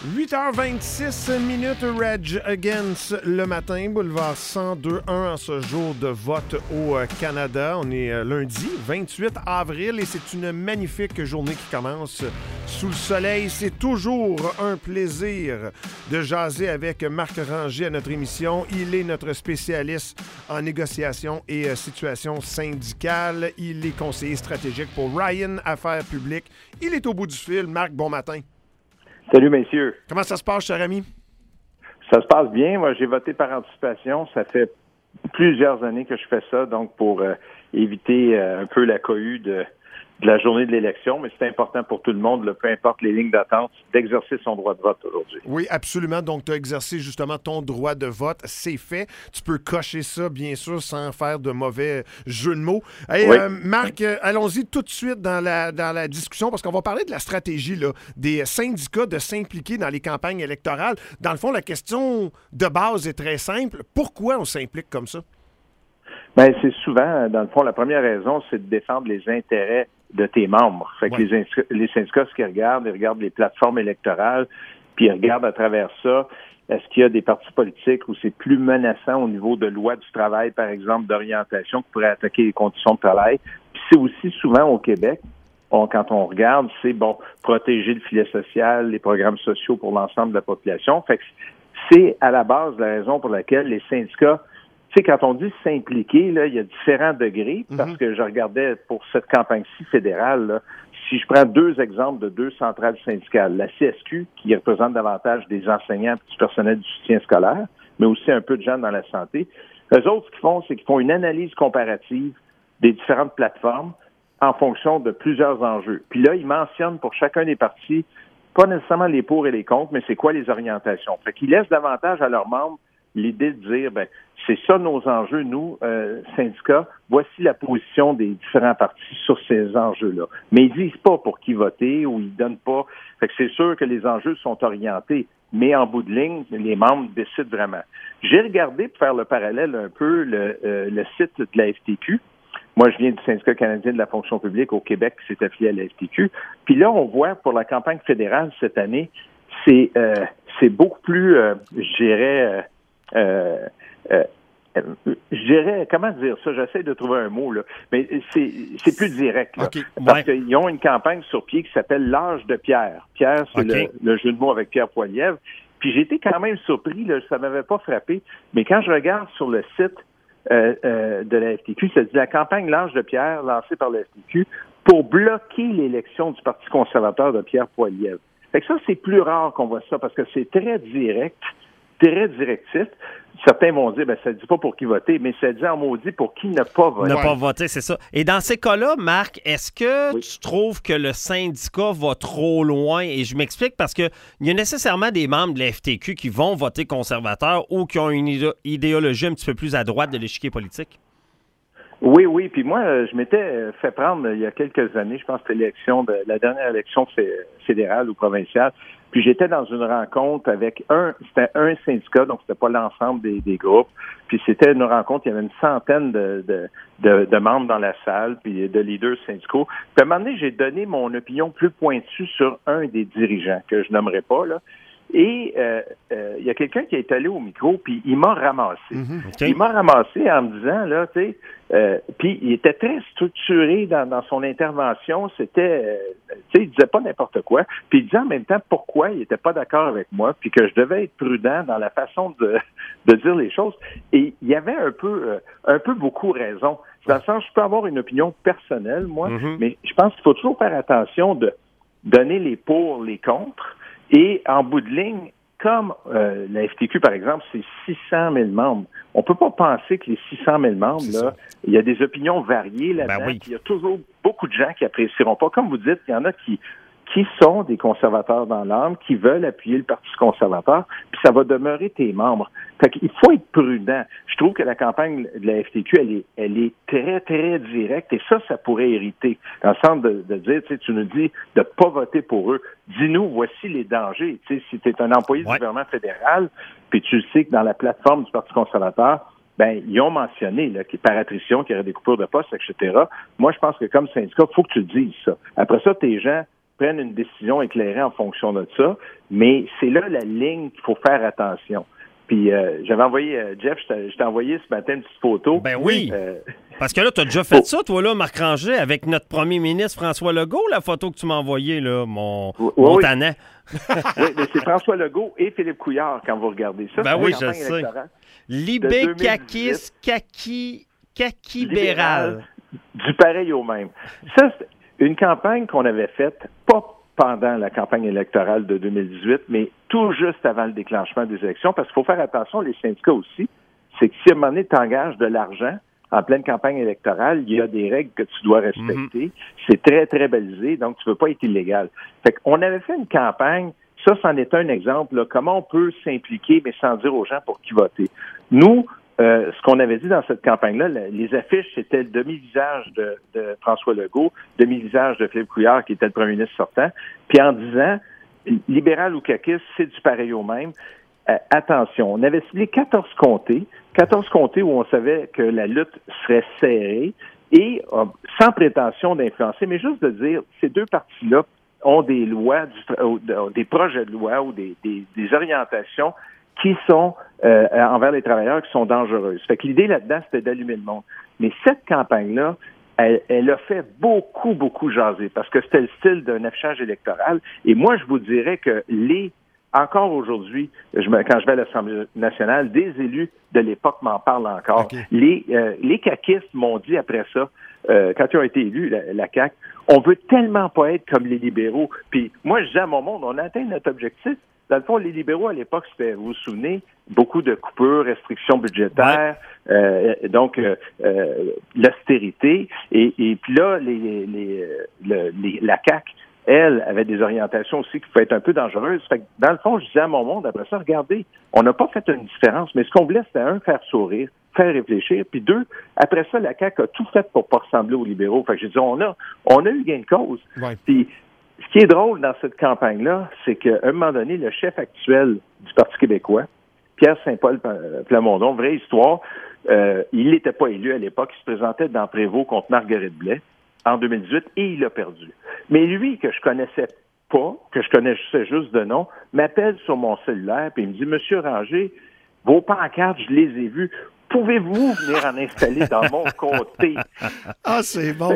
8h26, Rage Against le matin, boulevard 102.1 en ce jour de vote au Canada. On est lundi 28 avril et c'est une magnifique journée qui commence sous le soleil. C'est toujours un plaisir de jaser avec Marc Ranger à notre émission. Il est notre spécialiste en négociation et situation syndicale. Il est conseiller stratégique pour Ryan Affaires publiques. Il est au bout du fil. Marc, bon matin. Salut, messieurs. Comment ça se passe, cher ami? Ça se passe bien. Moi, j'ai voté par anticipation. Ça fait plusieurs années que je fais ça, donc pour éviter un peu la cohue de la journée de l'élection, mais c'est important pour tout le monde, là, peu importe les lignes d'attente, d'exercer son droit de vote aujourd'hui. Oui, absolument. Donc, tu as exercé justement ton droit de vote. C'est fait. Tu peux cocher ça, bien sûr, sans faire de mauvais jeu de mots. Hey, oui. Marc, allons-y tout de suite dans la discussion, parce qu'on va parler de la stratégie là, des syndicats de s'impliquer dans les campagnes électorales. Dans le fond, la question de base est très simple. Pourquoi on s'implique comme ça? Bien, c'est souvent, dans le fond, la première raison, c'est de défendre les intérêts de tes membres. Fait que les syndicats, ce qu'ils regardent, ils regardent les plateformes électorales, puis ils regardent à travers ça, est-ce qu'il y a des partis politiques où c'est plus menaçant au niveau de loi du travail, par exemple, d'orientation, qui pourrait attaquer les conditions de travail. Puis c'est aussi souvent au Québec, quand on regarde, c'est, protéger le filet social, les programmes sociaux pour l'ensemble de la population. Fait que c'est à la base la raison pour laquelle les syndicats, tu sais, quand on dit s'impliquer, là, il y a différents degrés, parce que je regardais pour cette campagne-ci fédérale, là, si je prends deux exemples de deux centrales syndicales, la CSQ, qui représente davantage des enseignants et du personnel du soutien scolaire, mais aussi un peu de gens dans la santé, eux autres, ce qu'ils font, c'est qu'ils font une analyse comparative des différentes plateformes en fonction de plusieurs enjeux. Puis là, ils mentionnent pour chacun des partis, pas nécessairement les pour et les contre, mais c'est quoi les orientations. Fait qu'ils laissent davantage à leurs membres l'idée de dire, c'est ça nos enjeux, nous, syndicats, voici la position des différents partis sur ces enjeux-là. Mais ils disent pas pour qui voter ou ils donnent pas. Fait que c'est sûr que les enjeux sont orientés, mais en bout de ligne, les membres décident vraiment. J'ai regardé, pour faire le parallèle un peu, le site de la FTQ. Moi, je viens du syndicat canadien de la fonction publique au Québec qui s'est affilié à la FTQ. Puis là, on voit pour la campagne fédérale cette année, c'est beaucoup plus, je dirais, comment dire ça? J'essaie de trouver un mot, là. Mais c'est plus direct, là. Okay, parce qu'ils ont une campagne sur pied qui s'appelle l'âge de Pierre. Pierre, c'est le jeu de mots avec Pierre Poilievre. Puis j'ai été quand même surpris, là, ça m'avait pas frappé. Mais quand je regarde sur le site de la FTQ, ça dit la campagne l'âge de Pierre, lancée par la FTQ, pour bloquer l'élection du Parti conservateur de Pierre Poilievre. Fait que ça, c'est plus rare qu'on voit ça, parce que c'est très direct, très directif. Certains vont dire, ça ne dit pas pour qui voter, mais ça dit en maudit pour qui ne pas voter. Ne pas voter, c'est ça. Et dans ces cas-là, Marc, est-ce que tu trouves que le syndicat va trop loin? Et je m'explique parce qu'il y a nécessairement des membres de la FTQ qui vont voter conservateur ou qui ont une idéologie un petit peu plus à droite de l'échiquier politique. Oui. Puis moi, je m'étais fait prendre il y a quelques années, je pense que c'était la dernière élection fédérale ou provinciale. Puis j'étais dans une rencontre avec c'était un syndicat, donc c'était pas l'ensemble des groupes. Puis c'était une rencontre, il y avait une centaine de membres dans la salle, puis de leaders syndicaux. Puis à un moment donné, j'ai donné mon opinion plus pointue sur un des dirigeants, que je nommerai pas, là. Et il y a quelqu'un qui est allé au micro, puis il m'a ramassé. Okay. Il m'a ramassé en me disant, là, tu sais, puis il était très structuré dans son intervention. C'était, tu sais, il disait pas n'importe quoi. Puis il disait en même temps pourquoi il était pas d'accord avec moi, puis que je devais être prudent dans la façon de dire les choses. Et il y avait un peu beaucoup raison. Dans le sens, je peux avoir une opinion personnelle, moi, mais je pense qu'il faut toujours faire attention de donner les pour, les contre. Et en bout de ligne, comme la FTQ, par exemple, c'est 600 000 membres. On peut pas penser que les 600 000 membres, là, il y a des opinions variées là-dedans. Il y a toujours beaucoup de gens qui apprécieront pas. Comme vous dites, il y en a qui sont des conservateurs dans l'âme, qui veulent appuyer le Parti conservateur, puis ça va demeurer tes membres. Fait qu'il faut être prudent. Je trouve que la campagne de la FTQ, elle est très, très directe, et ça pourrait irriter. Dans le sens de dire, tu nous dis de pas voter pour eux. Dis-nous, voici les dangers. Tu sais, si tu es un employé du gouvernement fédéral, puis tu sais que dans la plateforme du Parti conservateur, ils ont mentionné là, par attrition qu'il y aurait des coupures de postes, etc. Moi, je pense que comme syndicat, il faut que tu le dises ça. Après ça, tes gens prennent une décision éclairée en fonction de ça, mais c'est là la ligne qu'il faut faire attention. Puis j'avais envoyé, Jeff, je t'ai envoyé ce matin une petite photo. Ben oui, parce que là, tu as déjà fait ça, toi, là, Marc Ranger, avec notre premier ministre François Legault, la photo que tu m'as envoyée, là, mon tannant. Oui, mais c'est François Legault et Philippe Couillard quand vous regardez ça. Ben oui, je sais. Libé, Kakis, Kakibéral. Du pareil au même. Ça, c'est une campagne qu'on avait faite, pas pendant la campagne électorale de 2018, mais tout juste avant le déclenchement des élections, parce qu'il faut faire attention, les syndicats aussi, c'est que si à un moment donné, tu engages de l'argent en pleine campagne électorale, il y a des règles que tu dois respecter. C'est très, très balisé, donc tu ne veux pas être illégal. Fait qu'on avait fait une campagne, ça, c'en est un exemple, là, comment on peut s'impliquer, mais sans dire aux gens pour qui voter. Nous, ce qu'on avait dit dans cette campagne-là, les affiches, c'était le demi-visage de François Legault, demi-visage de Philippe Couillard, qui était le premier ministre sortant, puis en disant, libéral ou caquiste, c'est du pareil au même. Attention, on avait ciblé 14 comtés où on savait que la lutte serait serrée et sans prétention d'influencer, mais juste de dire, ces deux partis-là ont des lois, des projets de loi ou des orientations qui sont envers les travailleurs qui sont dangereuses. Fait que l'idée là-dedans, c'était d'allumer le monde. Mais cette campagne-là, elle a fait beaucoup, beaucoup jaser parce que c'était le style d'un affichage électoral. Et moi, je vous dirais que encore aujourd'hui, quand je vais à l'Assemblée nationale, des élus de l'époque m'en parlent encore. Okay. Les caquistes m'ont dit après ça, quand ils ont été élus, la CAQ, on veut tellement pas être comme les libéraux. Puis moi, je disais à mon monde, on a atteint notre objectif. Dans le fond, les libéraux, à l'époque, c'était, vous vous souvenez, beaucoup de coupures, restrictions budgétaires, donc l'austérité. Et puis là, la CAQ, elle, avait des orientations aussi qui pouvaient être un peu dangereuses. Fait que, dans le fond, je disais à mon monde, après ça, regardez, on n'a pas fait une différence, mais ce qu'on voulait, c'était faire sourire, faire réfléchir, puis deux, après ça, la CAQ a tout fait pour pas ressembler aux libéraux. Fait que j'ai dit, on a eu gain de cause. Ouais. Puis, ce qui est drôle dans cette campagne-là, c'est qu'à un moment donné, le chef actuel du Parti québécois, Pierre Saint-Paul Plamondon, vraie histoire, il n'était pas élu à l'époque, il se présentait dans Prévost contre Marguerite Blais en 2018 et il a perdu. Mais lui, que je connaissais pas, que je connaissais juste de nom, m'appelle sur mon cellulaire et il me dit, Monsieur Ranger, vos pancartes, je les ai vues. Pouvez-vous venir en installer dans mon comté? Ah, c'est bon.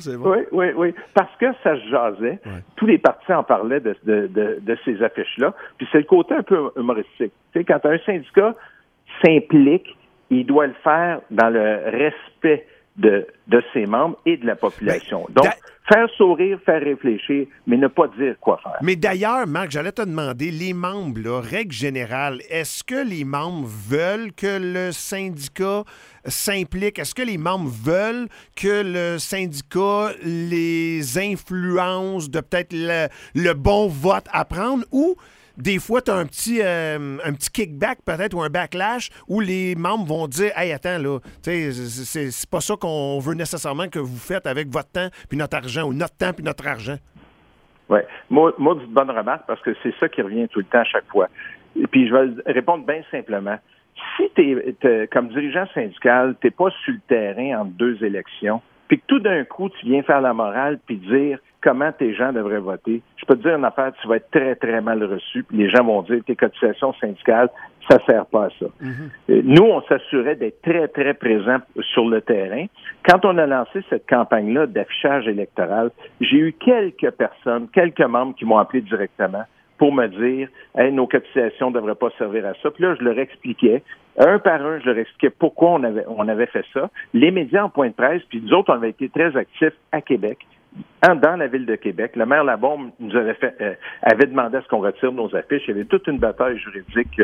Oui. Parce que ça se jasait. Ouais. Tous les partis en parlaient de ces affiches-là. Puis c'est le côté un peu humoristique. Tu sais, quand un syndicat s'implique, il doit le faire dans le respect de ses membres et de la population. Donc, faire sourire, faire réfléchir, mais ne pas dire quoi faire. Mais d'ailleurs, Marc, j'allais te demander, les membres, là, règle générale, est-ce que les membres veulent que le syndicat s'implique? Est-ce que les membres veulent que le syndicat les influence de peut-être le bon vote à prendre ou des fois, tu as un petit kickback peut-être ou un backlash où les membres vont dire « Hey, attends, là, c'est pas ça qu'on veut nécessairement que vous faites avec votre temps puis notre argent ou notre temps puis notre argent. » Oui. Moi, d'une bonne remarque parce que c'est ça qui revient tout le temps à chaque fois. Et puis, je vais répondre bien simplement. Si t'es comme dirigeant syndical, t'es pas sur le terrain entre deux élections, puis que tout d'un coup, tu viens faire la morale puis dire comment tes gens devraient voter. Je peux te dire une affaire, tu vas être très, très mal reçu. Puis les gens vont dire tes cotisations syndicales, ça sert pas à ça. Mm-hmm. Nous, on s'assurait d'être très, très présents sur le terrain. Quand on a lancé cette campagne-là d'affichage électoral, j'ai eu quelques membres qui m'ont appelé directement pour me dire hey, nos cotisations ne devraient pas servir à ça. Puis là, je leur expliquais, un par un, je leur expliquais pourquoi on avait fait ça. Les médias en point de presse, puis nous autres, on avait été très actifs à Québec. Dans la ville de Québec, le maire Labombe nous avait demandé à ce qu'on retire nos affiches. Il y avait toute une bataille juridique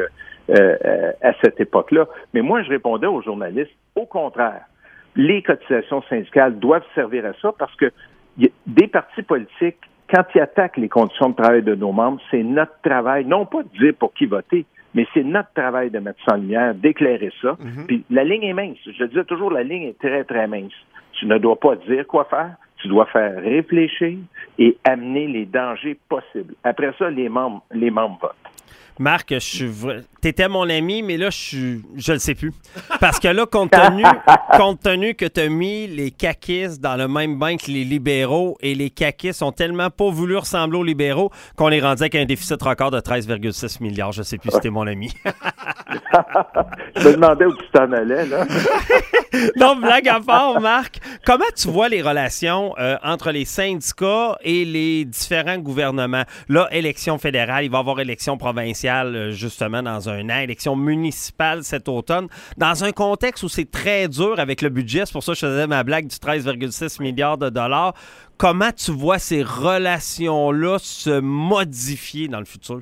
à cette époque-là. Mais moi, je répondais aux journalistes, au contraire, les cotisations syndicales doivent servir à ça parce que des partis politiques, quand ils attaquent les conditions de travail de nos membres, c'est notre travail, non pas de dire pour qui voter, mais c'est notre travail de mettre ça en lumière, d'éclairer ça. Mm-hmm. Puis la ligne est mince. Je disais toujours, la ligne est très, très mince. Tu ne dois pas dire quoi faire. Tu dois faire réfléchir et amener les dangers possibles. Après ça, les membres votent. Marc, t'étais mon ami, mais là, je le sais plus. Parce que là, compte tenu que tu as mis les caquistes dans le même bain que les libéraux, et les caquistes ont tellement pas voulu ressembler aux libéraux qu'on les rendait avec un déficit record de 13,6 milliards. Je sais plus si t'es mon ami. Je me demandais où tu t'en allais, là. Non, blague à part, Marc, comment tu vois les relations entre les syndicats et les différents gouvernements? Là, élection fédérale, il va y avoir élection provinciale justement dans un an, élection municipale cet automne, dans un contexte où c'est très dur avec le budget. C'est pour ça que je faisais ma blague du 13,6 milliards de dollars. Comment tu vois ces relations-là se modifier dans le futur?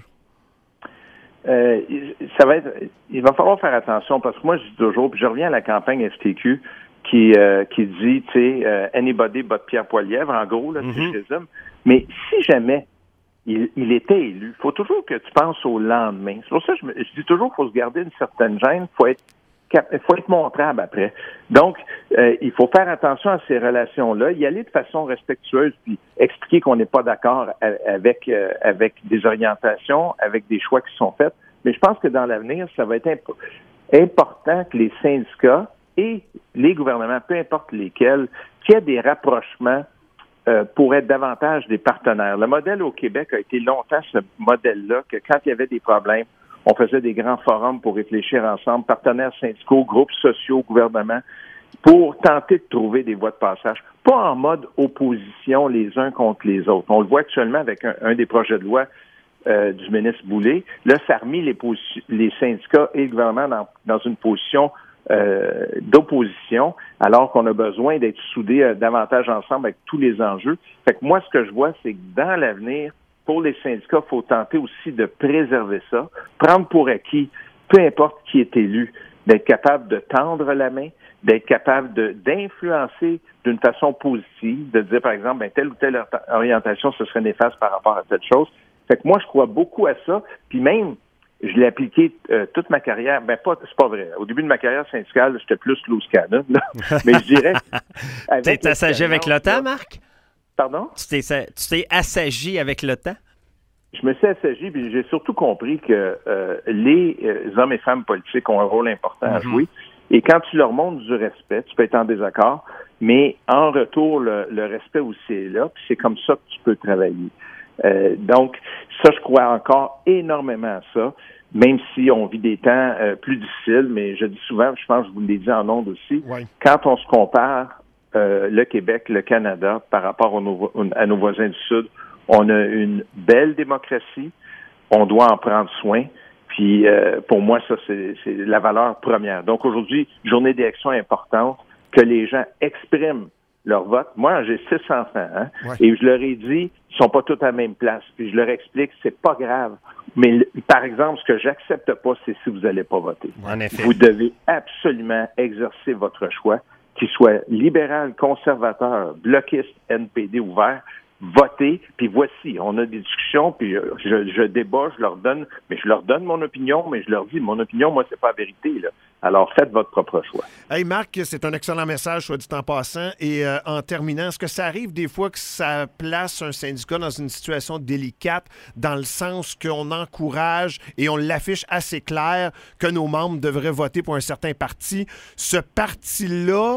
Il va falloir faire attention parce que moi, je dis toujours, puis je reviens à la campagne FTQ qui dit, tu sais, anybody but Pierre Poilievre, en gros, là, si je résume. Mais si jamais il était élu, il faut toujours que tu penses au lendemain. C'est pour ça que je dis toujours qu'il faut se garder une certaine gêne, il faut être montrable après. Donc, il faut faire attention à ces relations-là, y aller de façon respectueuse, puis expliquer qu'on n'est pas d'accord avec des orientations, avec des choix qui sont faits. Mais je pense que dans l'avenir, ça va être important que les syndicats et les gouvernements, peu importe lesquels, qu'il y ait des rapprochements pour être davantage des partenaires. Le modèle au Québec a été longtemps ce modèle-là, que quand il y avait des problèmes, on faisait des grands forums pour réfléchir ensemble, partenaires syndicaux, groupes sociaux, gouvernements, pour tenter de trouver des voies de passage. Pas en mode opposition les uns contre les autres. On le voit actuellement avec un des projets de loi du ministre Boulay. Là, ça a remis les syndicats et le gouvernement dans une position d'opposition, alors qu'on a besoin d'être soudés davantage ensemble avec tous les enjeux. Fait que moi, ce que je vois, c'est que dans l'avenir, pour les syndicats, il faut tenter aussi de préserver ça, prendre pour acquis, peu importe qui est élu, d'être capable de tendre la main, d'être capable d'influencer d'une façon positive, de dire, par exemple, telle ou telle orientation, ce serait néfaste par rapport à telle chose. Fait que moi, je crois beaucoup à ça, puis même, je l'ai appliqué toute ma carrière. C'est pas vrai. Au début de ma carrière syndicale, j'étais plus loose cannon, là. Mais je dirais... Tu t'es assagi avec le temps, Marc? Pardon? Tu t'es assagi avec le temps? Je me suis assagi, puis j'ai surtout compris que les hommes et femmes politiques ont un rôle important à jouer. Et quand tu leur montres du respect, tu peux être en désaccord, mais en retour, le respect aussi est là, puis c'est comme ça que tu peux travailler. Donc, ça, je crois encore énormément à ça, même si on vit des temps plus difficiles, mais je dis souvent, je pense que je vous l'ai dit en ondes aussi, quand on se compare le Québec, le Canada, par rapport à nos voisins du Sud, on a une belle démocratie, on doit en prendre soin, puis pour moi, ça, c'est la valeur première. Donc aujourd'hui, journée d'élection importante, que les gens expriment leur vote. Moi, j'ai 6 enfants, et je leur ai dit, ils sont pas tous à la même place. Puis je leur explique, c'est pas grave. Mais par exemple, ce que j'accepte pas, c'est si vous n'allez pas voter. En effet. Vous devez absolument exercer votre choix, qu'il soit libéral, conservateur, bloquiste, NPD ouvert. Voter, puis voici, on a des discussions, puis je débat, je leur donne mon opinion, mais je leur dis, mon opinion, moi, c'est pas la vérité, là. Alors, faites votre propre choix. Hey, Marc, c'est un excellent message, soit dit en passant. Et en terminant, est-ce que ça arrive des fois que ça place un syndicat dans une situation délicate, dans le sens qu'on encourage et on l'affiche assez clair que nos membres devraient voter pour un certain parti? Ce parti-là,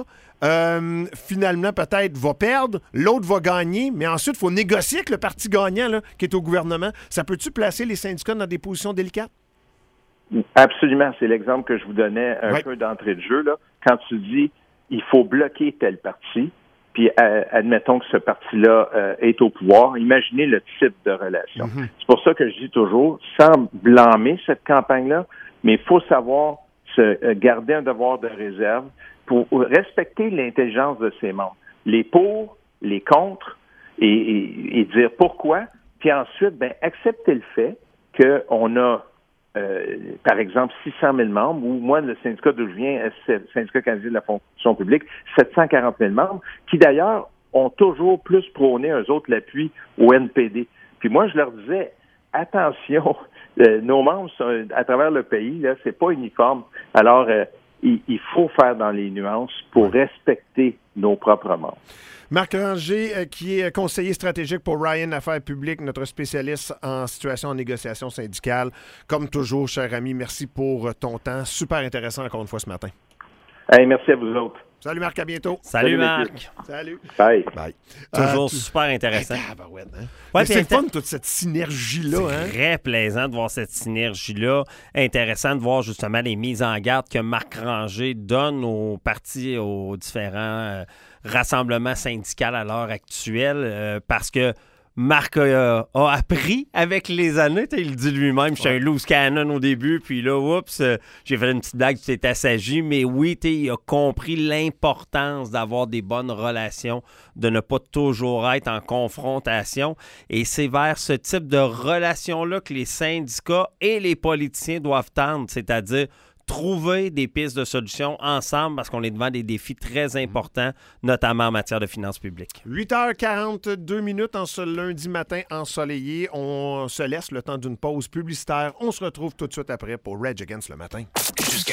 finalement, peut-être va perdre, l'autre va gagner, mais ensuite, il faut négocier avec le parti gagnant là, qui est au gouvernement. Ça peut-tu placer les syndicats dans des positions délicates? Absolument. C'est l'exemple que je vous donnais un peu d'entrée de jeu. Là. Quand tu dis il faut bloquer tel parti, puis admettons que ce parti-là est au pouvoir, imaginez le type de relation. C'est pour ça que je dis toujours, sans blâmer cette campagne-là, mais il faut savoir se garder un devoir de réserve pour respecter l'intelligence de ses membres. Les pour, les contre, et dire pourquoi, puis ensuite, accepter le fait qu'on a, par exemple, 600 000 membres, ou moi, le syndicat d'où je viens, le syndicat canadien de la fonction publique, 740 000 membres, qui d'ailleurs ont toujours plus prôné, eux autres, l'appui au NPD. Puis moi, je leur disais, attention, nos membres sont, à travers le pays, là, c'est pas uniforme. Alors, il faut faire dans les nuances pour respecter nos propres membres. Marc Ranger, qui est conseiller stratégique pour Ryan Affaires publiques, notre spécialiste en situation en négociation syndicale. Comme toujours, cher ami, merci pour ton temps. Super intéressant encore une fois ce matin. Hey, merci à vous autres. Salut Marc, à bientôt. Salut Marc. Salut. Bye. Bye. Toujours super intéressant. C'est le fun, toute cette synergie-là. Très plaisant de voir cette synergie-là. Intéressant de voir justement les mises en garde que Marc Ranger donne aux partis, aux différents rassemblements syndicaux à l'heure actuelle, parce que Marc a appris avec les années. Il dit lui-même, j'étais un loose cannon au début, puis là, oups, j'ai fait une petite blague, tu t'es assagi, mais oui, il a compris l'importance d'avoir des bonnes relations, de ne pas toujours être en confrontation. Et c'est vers ce type de relation-là que les syndicats et les politiciens doivent tendre, c'est-à-dire trouver des pistes de solutions ensemble parce qu'on est devant des défis très importants, notamment en matière de finances publiques. 8h42 en ce lundi matin ensoleillé. On se laisse le temps d'une pause publicitaire. On se retrouve tout de suite après pour Rage Against le matin.